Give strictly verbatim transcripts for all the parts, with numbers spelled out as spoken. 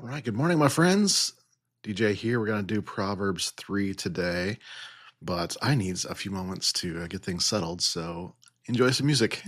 right, good morning, my friends. D J here. We're going to do Proverbs three today, but I need a few moments to uh, get things settled, so enjoy some music.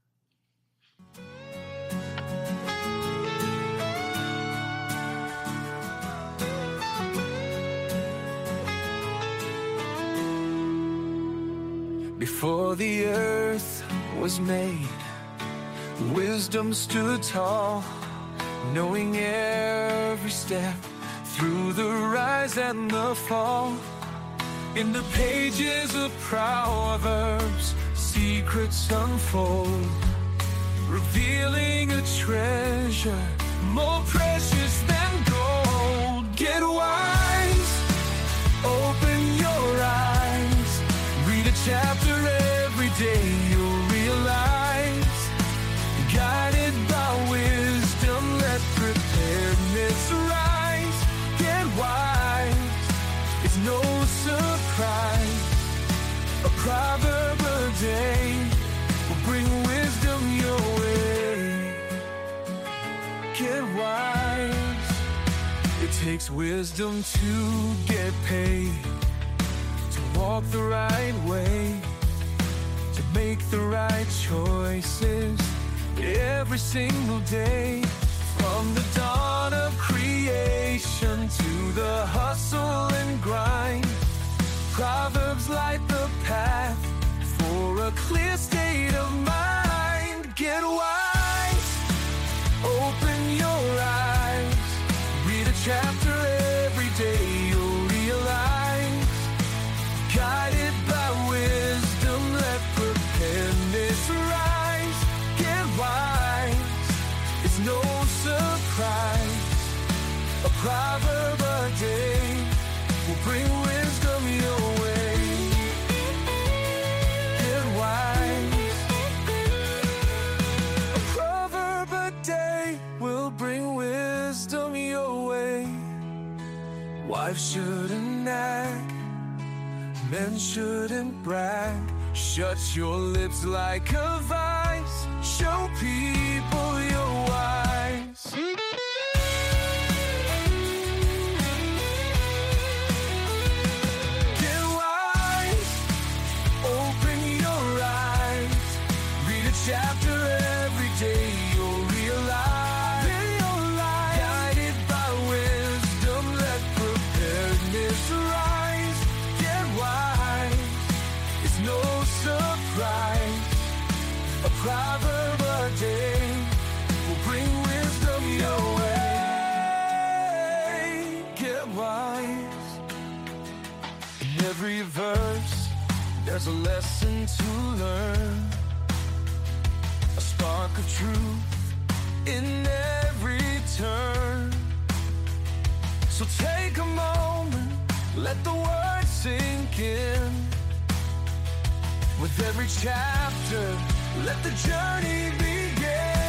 Before the earth was made, wisdom stood tall, knowing every step through the rise and the fall. In the pages of Proverbs, secrets unfold, revealing a treasure more precious than gold. Get wise, open your eyes, read a chapter every day, you'll realize, guided by wisdom, let preparedness rise. Get wise, it's no surprise, a proverb a day will bring wisdom your way. Get wise, it takes wisdom to get paid, to walk the right way, to make the right choices every single day. From the dawn of creation to the hustle and grind, Proverbs light the path for a clear state of mind. Get wise, open your eyes, read a chapter every day, you'll realize, guided by wisdom, let preparedness rise. Get wise, it's no surprise, a proverb a day will bring wisdom your way. Get wise, a proverb a day will bring wisdom your way. Wives shouldn't nag, men shouldn't brag. Shut your lips like a vice, show people you're wise. Get wise, open your eyes, read a chapter every day, you'll realize, guided by wisdom, let preparedness rise. Get wise, it's no surprise, a proverb a day will bring wisdom your way. Get wise, in every verse there's a lesson to learn, a spark of truth in every turn. So take a moment, let the words sink in. With every chapter, let the journey begin.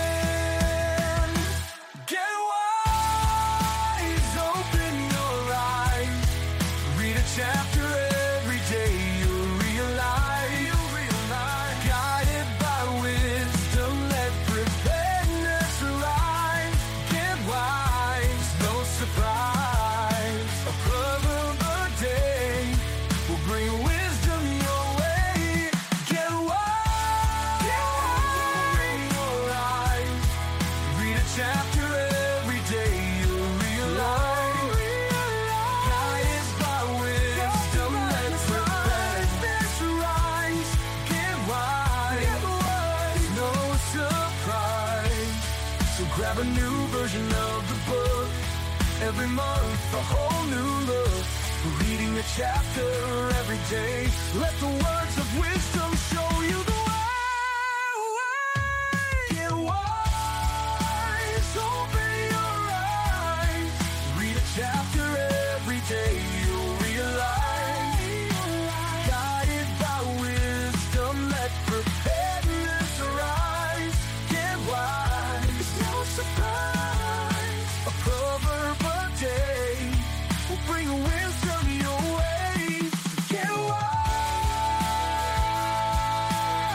Get wise, open your eyes, read a chapter every day, you'll realize, you'll realize, guided by wisdom, let preparedness rise. Get wise, no surprise, a proverb a day will bring wisdom your way. Get wise, open your eyes, read a chapter every day, you'll realize, guided by wisdom, let preparedness rise. Get wise, no surprise, so grab a new version of the book every month, a whole new look, reading a chapter every day. Let the words of wisdom show you the way. Get wise, open your eyes, read a chapter every day, you'll realize, guided by wisdom, let preparedness arise. Get wise, it's no surprise, a proverb a day will bring wisdom your way. Get wise.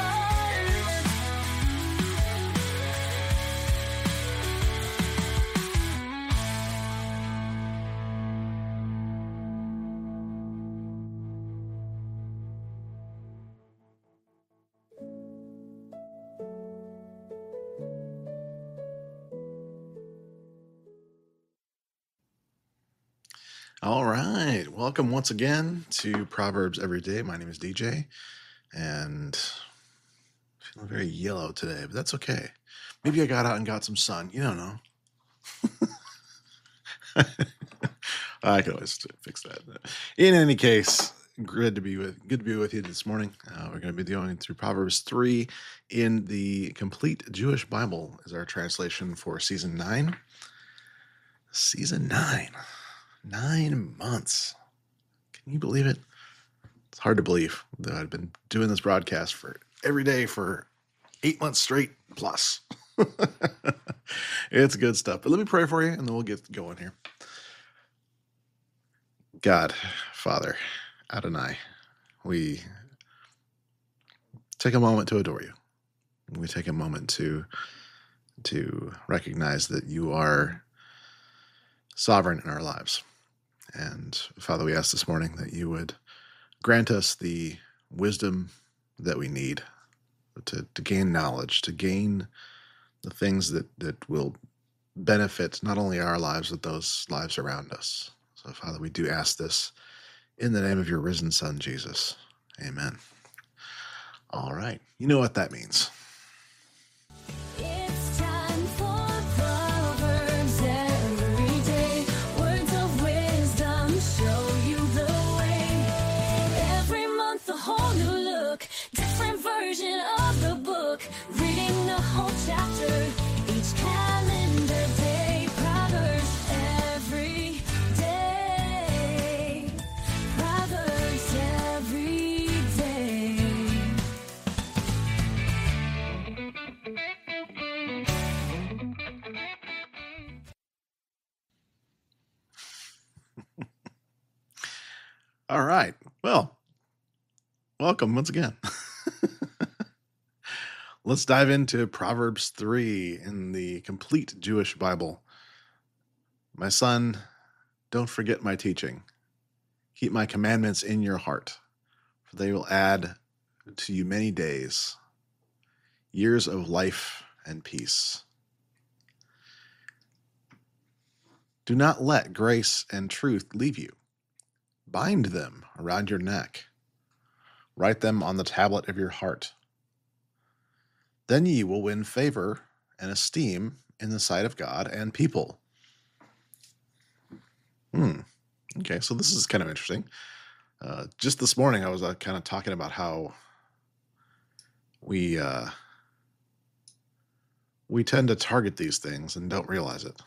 All right. Welcome once again to Proverbs Every Day. My name is D J, and feeling very yellow today, but that's okay. Maybe I got out and got some sun. You don't know. I can always fix that. In any case, good to be with good to be with you this morning. Uh, we're going to be going through Proverbs three in the Complete Jewish Bible is our translation for season nine. Season nine. Nine months. Can you believe it? It's hard to believe that I've been doing this broadcast for every day for eight months straight plus. It's good stuff. But let me pray for you, and then we'll get going here. God, Father, Adonai, we take a moment to adore you. We take a moment to to recognize that you are sovereign in our lives. And Father, we ask this morning that you would grant us the wisdom that we need to, to gain knowledge, to gain the things that, that will benefit not only our lives, but those lives around us. So, Father, we do ask this in the name of your risen Son, Jesus. Amen. All right. You know what that means. It's time for Proverbs every day. Words of wisdom show you the way. Every month a whole new look, different version of the book. Reading the whole chapter each calendar day. Proverbs every day. Proverbs every day. All right. Well, welcome once again. Let's dive into Proverbs three in the Complete Jewish Bible. My son, don't forget my teaching. Keep my commandments in your heart, for they will add to you many days, years of life and peace. Do not let grace and truth leave you. Bind them around your neck. Write them on the tablet of your heart. Then ye will win favor and esteem in the sight of God and people. Hmm. Okay, so this is kind of interesting. Uh, just this morning, I was uh, kind of talking about how we uh, we tend to target these things and don't realize it.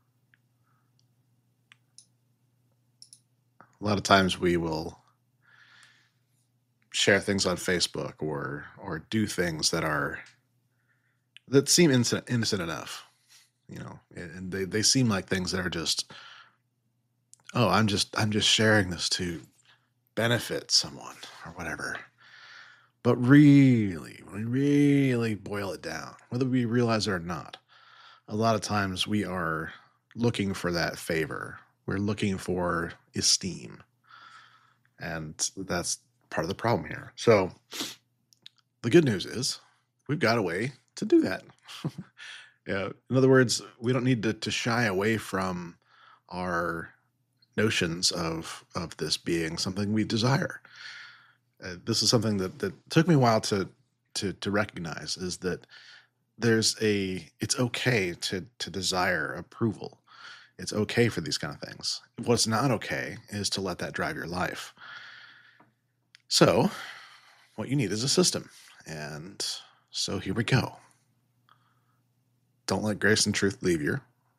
A lot of times we will share things on Facebook or or do things that are that seem innocent, innocent enough, you know, and they, they seem like things that are just, oh, I'm just I'm just sharing this to benefit someone or whatever. But really, when we really boil it down, whether we realize it or not, a lot of times we are looking for that favor. We're looking for esteem. And that's part of the problem here. So the good news is we've got a way to do that. Yeah, in other words, we don't need to, to shy away from our notions of of this being something we desire. Uh, this is something that, that took me a while to to to recognize is that there's a it's okay to to desire approval. It's okay for these kind of things. What's not okay is to let that drive your life. So, what you need is a system. And so here we go. Don't let grace and truth leave you.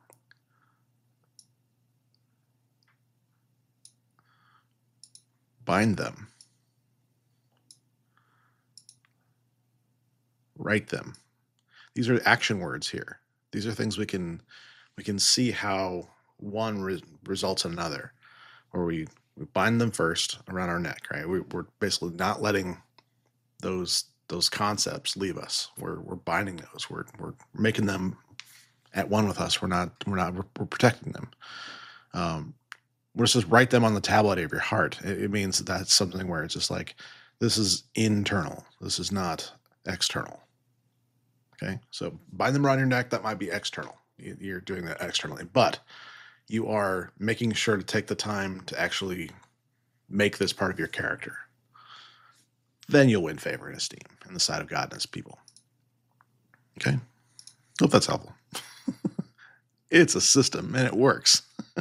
Bind them. Write them. These are action words here. These are things we can we can see how one re- results in another. Or we, we bind them first around our neck, right? We, we're basically not letting those those concepts leave us. We're we're binding those. We're we're making them at one with us. We're not we're not we're, we're protecting them. Um, where it says write them on the tablet of your heart, it, it means that that's something where it's just like this is internal. This is not external. Okay, so bind them around your neck. That might be external. You- You're doing that externally, but you are making sure to take the time to actually make this part of your character, then you'll win favor and esteem in the sight of God and his people. Okay? Hope that's helpful. It's a system and it works.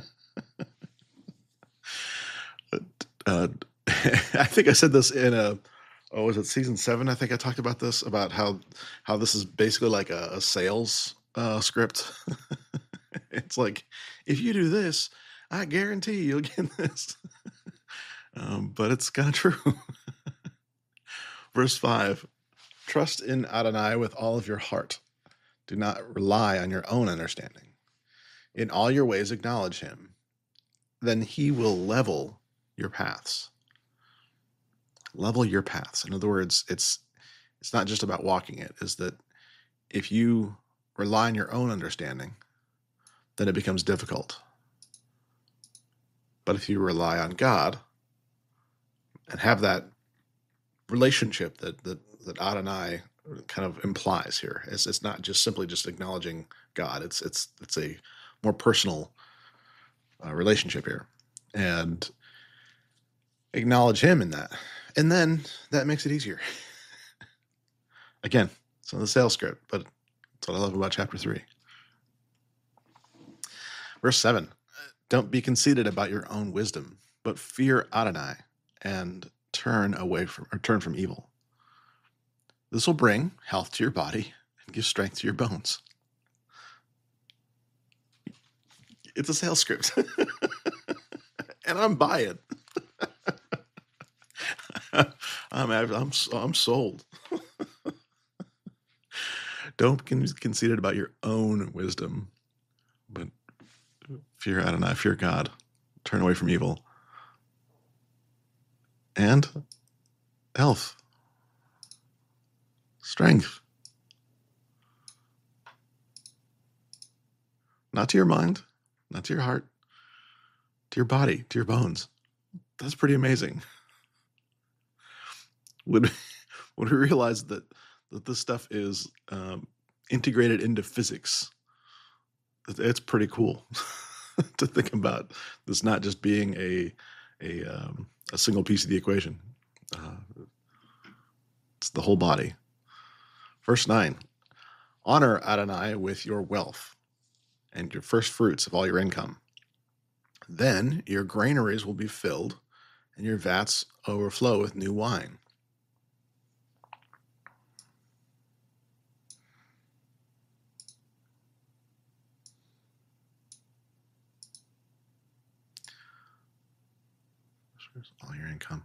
But, uh, I think I said this in a, oh, was it season seven? I think I talked about this, about how how this is basically like a, a sales uh, script. It's like, if you do this, I guarantee you'll get this. Um, but it's kind of true. Verse five, trust in Adonai with all of your heart. Do not rely on your own understanding. In all your ways acknowledge him. Then he will level your paths. Level your paths. In other words, it's it's not just about walking it. Is that if you rely on your own understanding, then it becomes difficult. But if you rely on God and have that relationship that that, that Adonai kind of implies here, it's, it's not just simply just acknowledging God. It's it's it's a more personal uh, relationship here, and acknowledge him in that, and then that makes it easier. Again, it's not the sales script, but that's what I love about chapter three. Verse seven, don't be conceited about your own wisdom, but fear Adonai and turn away from or turn from evil. This will bring health to your body and give strength to your bones. It's a sales script. And I'm buying. I'm, I'm, I'm sold. Don't be conceited about your own wisdom, but fear Adonai, fear God, turn away from evil, and health, strength. Not to your mind, not to your heart, to your body, to your bones. That's pretty amazing. When, when we realize that, that this stuff is um, integrated into physics, it's pretty cool to think about this not just being a a, um, a single piece of the equation. Uh, it's the whole body. Verse nine, honor Adonai with your wealth and your first fruits of all your income. Then your granaries will be filled and your vats overflow with new wine. All your income.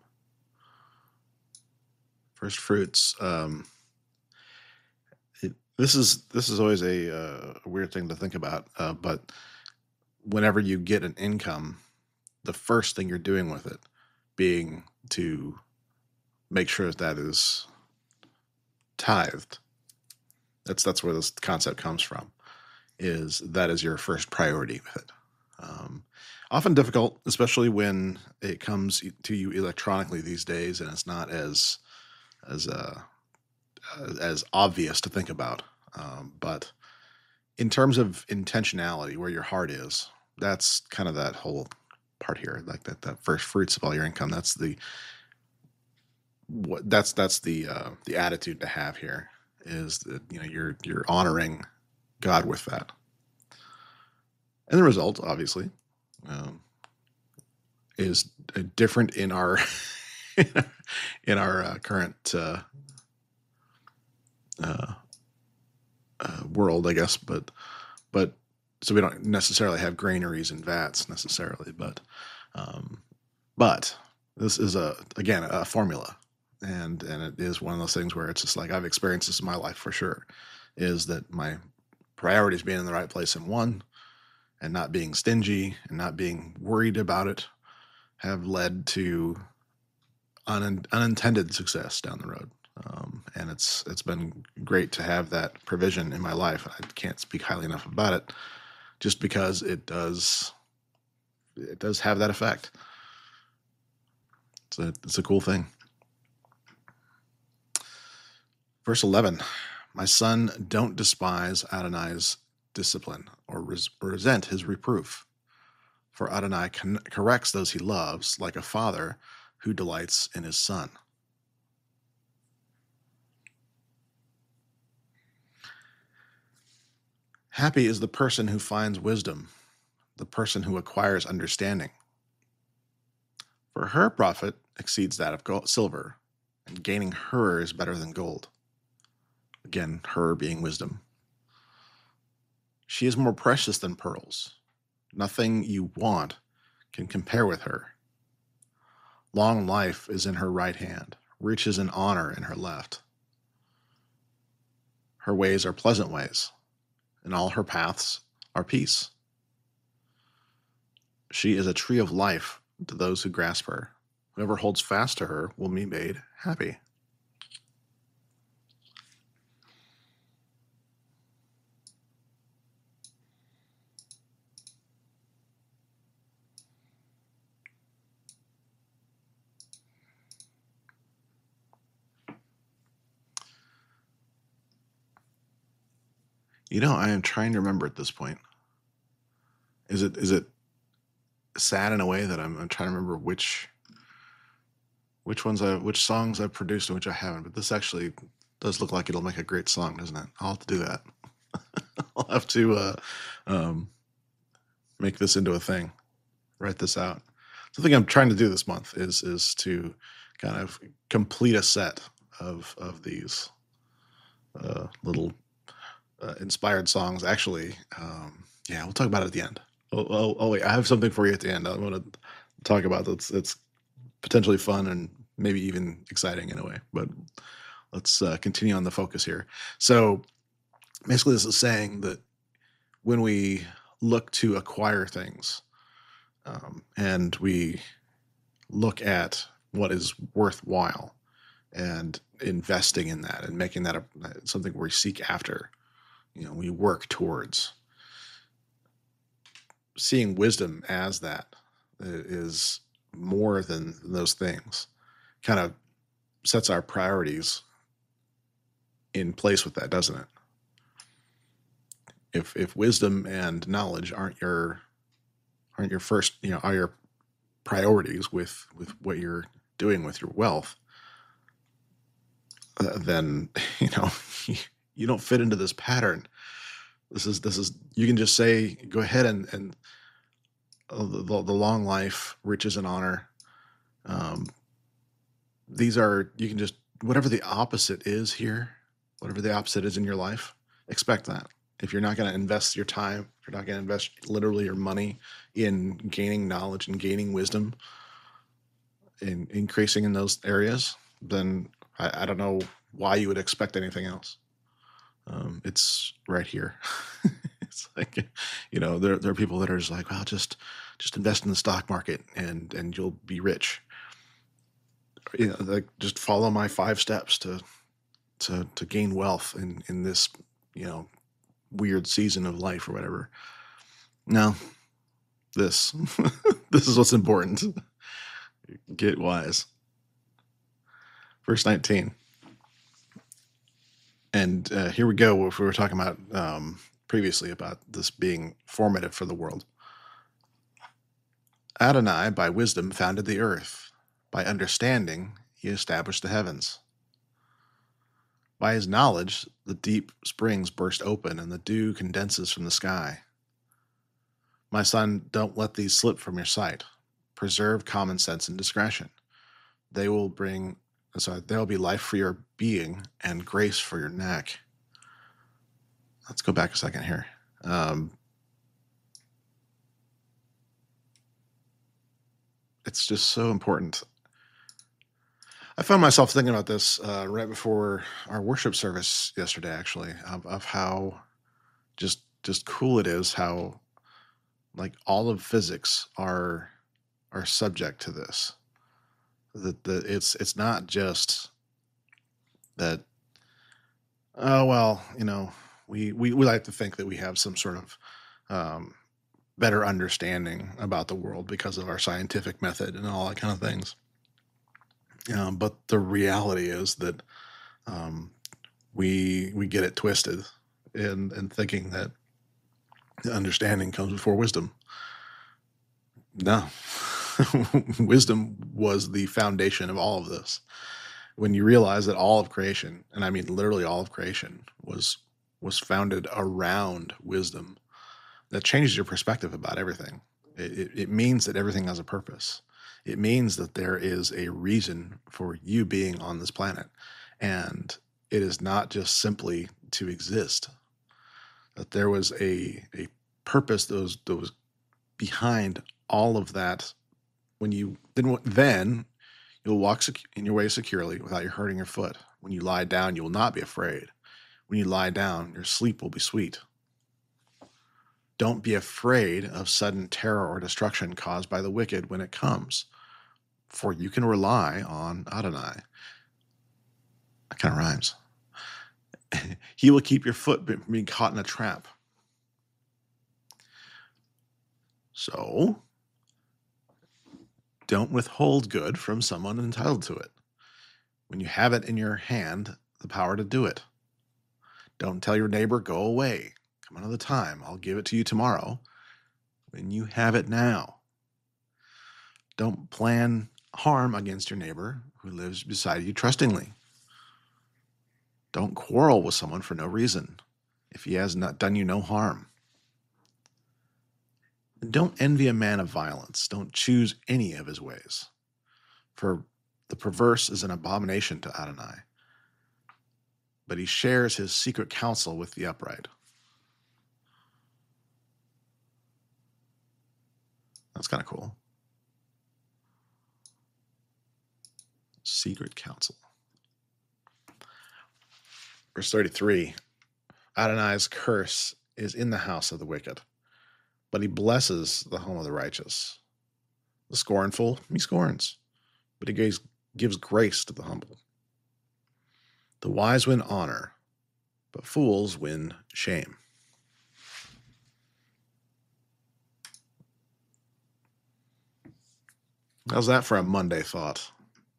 First fruits. Um, it, this is this is always a, uh, a weird thing to think about, uh, but whenever you get an income, the first thing you're doing with it being to make sure that that is tithed. That's that's where this concept comes from. Is that is your first priority with it. Um, often difficult, especially when it comes to you electronically these days, and it's not as as uh, as obvious to think about. Um, but in terms of intentionality, where your heart is, that's kind of that whole part here. Like that, that first fruits of all your income. That's the what that's that's the uh, the attitude to have here. Is that you know you're you're honoring God with that. And the result, obviously, um, is different in our in our uh, current uh, uh, uh, world, I guess. But but so we don't necessarily have granaries and vats necessarily, but um, but this is a again a formula, and and it is one of those things where it's just like I've experienced this in my life for sure. Is that my priorities being in the right place in one, and not being stingy and not being worried about it have led to un- unintended success down the road. Um, and it's it's been great to have that provision in my life. I can't speak highly enough about it, just because it does it does have that effect. It's a it's a cool thing. Verse eleven, my son, don't despise Adonai's discipline or res- resent his reproof. For Adonai con- corrects those he loves, like a father who delights in his son. Happy is the person who finds wisdom, the person who acquires understanding. For her profit exceeds that of gold, silver, and gaining her is better than gold. Again, her being wisdom. She is more precious than pearls. Nothing you want can compare with her. Long life is in her right hand, riches and honor in her left. Her ways are pleasant ways, and all her paths are peace. She is a tree of life to those who grasp her. Whoever holds fast to her will be made happy. You know, I am trying to remember at this point. Is it is it sad in a way that I'm, I'm trying to remember which which ones I which songs I've produced and which I haven't? But this actually does look like it'll make a great song, doesn't it? I'll have to do that. I'll have to uh, um, make this into a thing. Write this out. Something I'm trying to do this month is is to kind of complete a set of of these uh, little uh, inspired songs. Actually, um, yeah, we'll talk about it at the end. Oh, oh, oh, wait, I have something for you at the end. I want to talk about that's it's potentially fun and maybe even exciting in a way. But let's uh, continue on the focus here. So basically, this is saying that when we look to acquire things, um, and we look at what is worthwhile and investing in that and making that a, something we seek after, you know, we work towards seeing wisdom as that is more than those things, kind of sets our priorities in place with that, doesn't it? If if wisdom and knowledge aren't your aren't your first, you know, are your priorities with with what you're doing with your wealth, uh, then you know you don't fit into this pattern. This is this is you can just say go ahead and and uh, the, the long life, riches and honor. Um, these are you can just whatever the opposite is here, whatever the opposite is in your life, expect that. If you're not going to invest your time, if you're not going to invest literally your money in gaining knowledge and gaining wisdom, in increasing in those areas, then I, I don't know why you would expect anything else. Um, it's right here. It's like, you know, there there are people that are just like, well, just just invest in the stock market and and you'll be rich. You know, like just follow my five steps to to to gain wealth in in this, you know, weird season of life or whatever. No, this this is what's important. Get wise. Verse nineteen. And uh, here we go. If we were talking about um, previously about this being formative for the world. Adonai, by wisdom, founded the earth. By understanding, he established the heavens. By his knowledge, the deep springs burst open and the dew condenses from the sky. My son, don't let these slip from your sight. Preserve common sense and discretion. They will bring, sorry, there will be life for your being and grace for your neck. Let's go back a second here. Um, it's just so important. I found myself thinking about this uh, right before our worship service yesterday, actually, of, of how just just cool it is how like all of physics are are subject to this. That the it's it's not just that. Oh well, you know, we we we like to think that we have some sort of um, better understanding about the world because of our scientific method and all that kind of things. Um, but the reality is that um, we we get it twisted in in thinking that understanding comes before wisdom. No. Wisdom was the foundation of all of this. When you realize that all of creation, and I mean literally all of creation, was was founded around wisdom, that changes your perspective about everything. It, it, it means that everything has a purpose. It means that there is a reason for you being on this planet. And it is not just simply to exist. That there was a a purpose that was, that was behind all of that. When you then then you'll walk sec- in your way securely without you hurting your foot. When you lie down, you will not be afraid. When you lie down, your sleep will be sweet. Don't be afraid of sudden terror or destruction caused by the wicked when it comes, for you can rely on Adonai. That kind of rhymes. He will keep your foot from being caught in a trap. So, don't withhold good from someone entitled to it. When you have it in your hand, the power to do it. Don't tell your neighbor, go away. Come another time. I'll give it to you tomorrow. When you have it now. Don't plan harm against your neighbor who lives beside you trustingly. Don't quarrel with someone for no reason if he has not done you no harm. And don't envy a man of violence. Don't choose any of his ways. For the perverse is an abomination to Adonai, but he shares his secret counsel with the upright. That's kind of cool. Secret counsel. Verse thirty-three, Adonai's curse is in the house of the wicked, but he blesses the home of the righteous. The scornful he scorns, but he gives, gives grace to the humble. The wise win honor, but fools win shame. How's that for a Monday thought?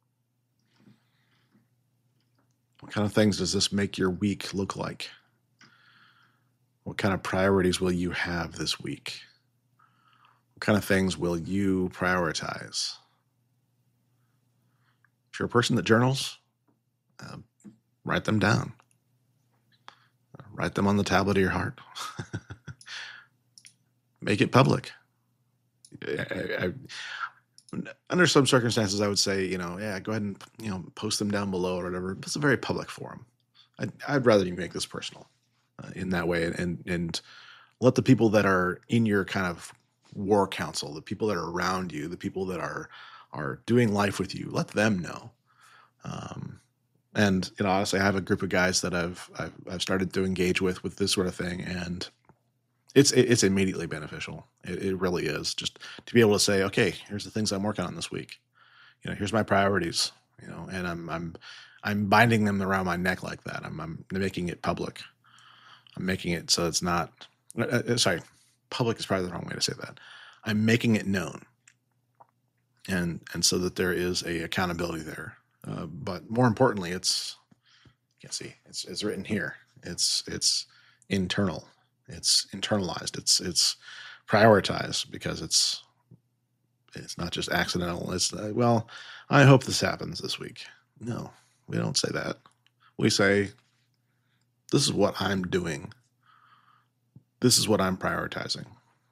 What kind of things does this make your week look like? What kind of priorities will you have this week? What kind of things will you prioritize? If you're a person that journals, uh, write them down. Uh, write them on the tablet of your heart. Make it public. I, I, I, under some circumstances, I would say, you know, yeah, go ahead and, you know, post them down below or whatever. It's a very public forum. I'd, I'd rather you make this personal uh, in that way, and, and and let the people that are in your kind of war council, the people that are around you, the people that are are doing life with you, let them know. Um, and you know, honestly, I have a group of guys that I've I've, I've started to engage with with this sort of thing, and it's it's immediately beneficial. It, it really is, just to be able to say, okay, here's the things I'm working on this week. You know, here's my priorities. You know, and I'm I'm I'm binding them around my neck like that. I'm I'm making it public. I'm making it so it's not. Uh, uh, sorry, public is probably the wrong way to say that. I'm making it known, and and so that there is a accountability there. Uh, but more importantly, it's you can see it's it's written here. It's it's internal. It's internalized. It's it's prioritized because it's it's not just accidental. It's uh, well, I hope this happens this week. No, we don't say that. We say, this is what I'm doing. This is what I'm prioritizing.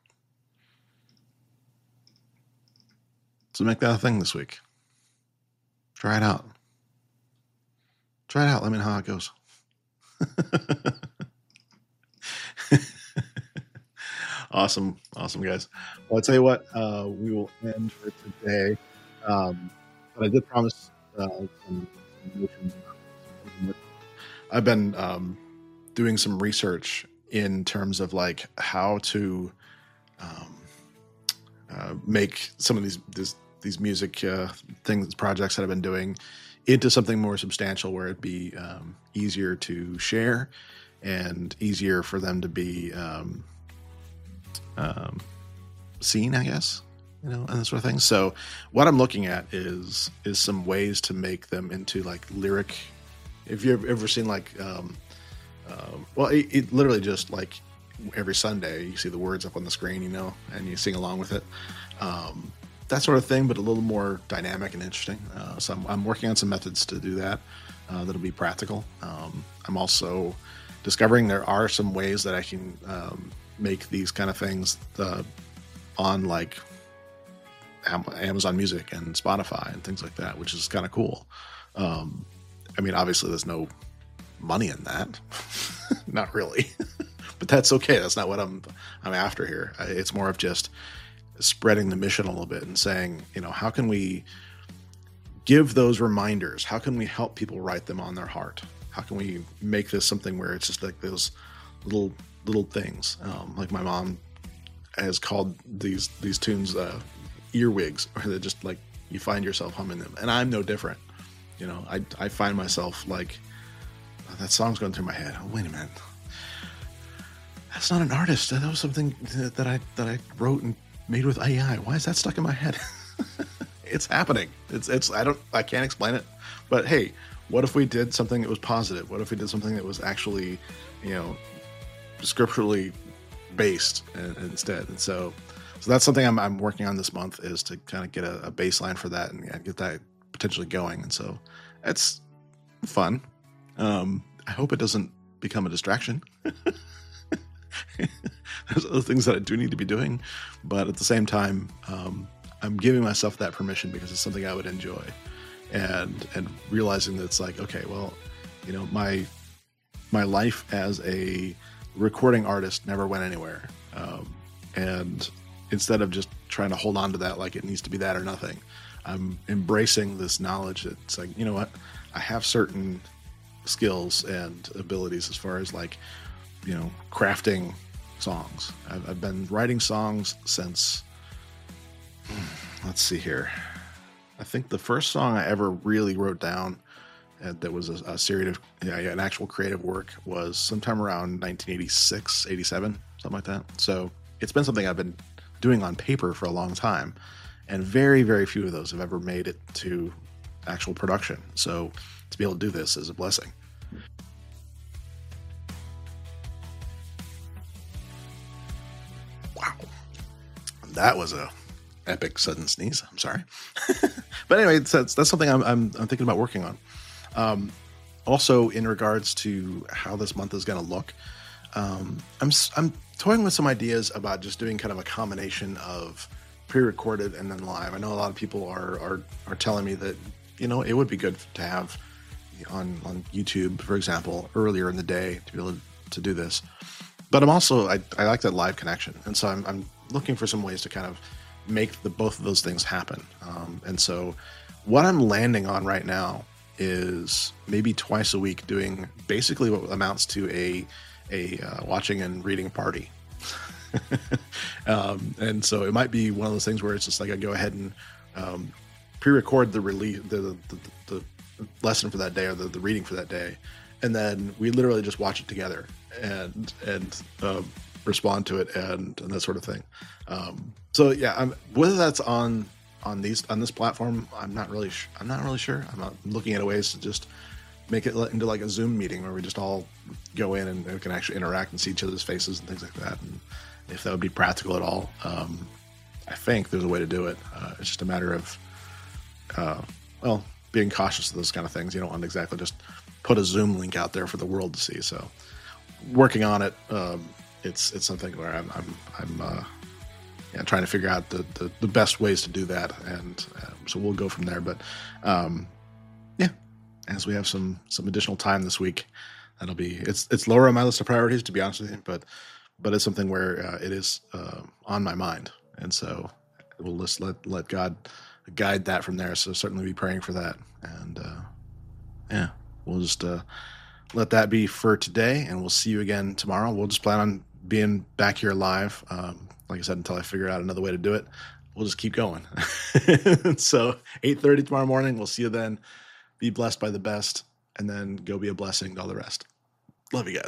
So make that a thing this week. Try it out. Try it out. Let me know how it goes. Awesome. Awesome, guys. Well, I'll tell you what, uh, we will end for today. Um, but I did promise uh, some, some notions. I've been um, doing some research in terms of like how to um, uh, make some of these this, these music uh, things, projects that I've been doing into something more substantial where it'd be um, easier to share and easier for them to be um, um, seen, I guess, you know, and that sort of thing. So what I'm looking at is is some ways to make them into like lyric. If you've ever seen like, um, uh, well, it, it literally just like every Sunday you see the words up on the screen, you know, and you sing along with it. Um, that sort of thing, but a little more dynamic and interesting. Uh, so I'm, I'm working on some methods to do that uh, that'll be practical. Um, I'm also discovering there are some ways that I can um, make these kind of things uh, on like Amazon Music and Spotify and things like that, which is kind of cool. Um, I mean, obviously there's no money in that, not really, but that's okay. That's not what I'm, I'm after here. It's more of just spreading the mission a little bit and saying, you know, how can we give those reminders? How can we help people write them on their heart? How can we make this something where it's just like those little, little things? Um, like my mom has called these, these tunes, uh, earwigs, or they're just like, you find yourself humming them. And I'm no different. You know, I, I find myself like, oh, that song's going through my head. Oh, wait a minute. That's not an artist. That was something that I, that I wrote and made with A I. Why is that stuck in my head? It's happening. It's, it's, I don't, I can't explain it, but hey, what if we did something that was positive? What if we did something that was actually, you know, scripturally based uh, instead? And so, so that's something I'm, I'm working on this month, is to kind of get a, a baseline for that and, and get that potentially going. And so it's fun. Um, I hope it doesn't become a distraction. There's other things that I do need to be doing, but at the same time, um, I'm giving myself that permission because it's something I would enjoy, and and realizing that it's like, okay, well, you know, my my life as a recording artist never went anywhere, um, and instead of just trying to hold on to that like it needs to be that or nothing, I'm embracing this knowledge that it's like, you know what, I have certain skills and abilities as far as like, you know, crafting songs. I've, I've been writing songs since, let's see here. I think the first song I ever really wrote down uh, that was a, a series of, yeah, an actual creative work was sometime around nineteen eighty-six, eighty-seven, something like that. So it's been something I've been doing on paper for a long time, and very, very few of those have ever made it to actual production. So to be able to do this is a blessing. Wow. That was a epic sudden sneeze. I'm sorry. But anyway, that's, that's something I'm, I'm, I'm thinking about working on. Um, also, in regards to how this month is going to look, um, I'm, I'm toying with some ideas about just doing kind of a combination of pre-recorded and then live. I know a lot of people are, are, are telling me that, you know, it would be good to have on, on YouTube, for example, earlier in the day to be able to do this. But I'm also, I, I like that live connection. And so I'm, I'm looking for some ways to kind of make the both of those things happen. Um, and so what I'm landing on right now is maybe twice a week doing basically what amounts to a a uh, watching and reading party. um, and so it might be one of those things where it's just like I go ahead and um, pre-record the release the, the, the, the lesson for that day, or the, the reading for that day, and then we literally just watch it together and and um, respond to it and, and that sort of thing. Um, so yeah, I'm, whether that's on on these on this platform, I'm not really sh- I'm not really sure. I'm not looking at ways to just make it into like a Zoom meeting where we just all go in and we can actually interact and see each other's faces and things like that. And if that would be practical at all, um, I think there's a way to do it. Uh, it's just a matter of, uh, well, being cautious of those kind of things. You don't want to exactly just put a Zoom link out there for the world to see. So working on it, um, it's it's something where I'm I'm, I'm uh, yeah, trying to figure out the, the, the best ways to do that. And um, so we'll go from there. But um, yeah, as we have some some additional time this week, that'll be it's it's lower on my list of priorities, to be honest with you, but but it's something where uh, it is uh, on my mind, and so we'll just let let God guide that from there. So certainly be praying for that, and uh, yeah, we'll just uh, let that be for today, and we'll see you again tomorrow. We'll just plan on being back here live, um, like I said, until I figure out another way to do it. We'll just keep going. So eight thirty tomorrow morning. We'll see you then. Be blessed by the best, and then go be a blessing to all the rest. Love you guys.